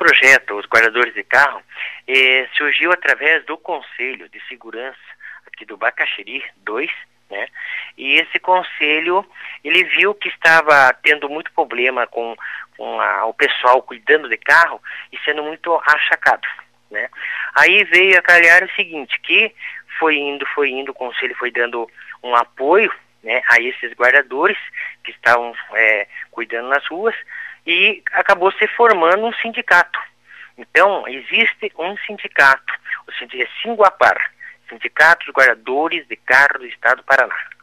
projeto, os guardadores de carro, surgiu através do Conselho de Segurança aqui do Bacaxiri 2, né? E esse conselho, ele viu que estava tendo muito problema com o pessoal cuidando de carro e sendo muito achacado, né? Aí veio a calhar o seguinte, que foi indo, o conselho foi dando um apoio, né, a esses guardadores que estavam cuidando nas ruas, e acabou se formando um sindicato. Então, existe um sindicato, o Singuapar, Sindicato dos Guardadores de Carro do Estado do Paraná.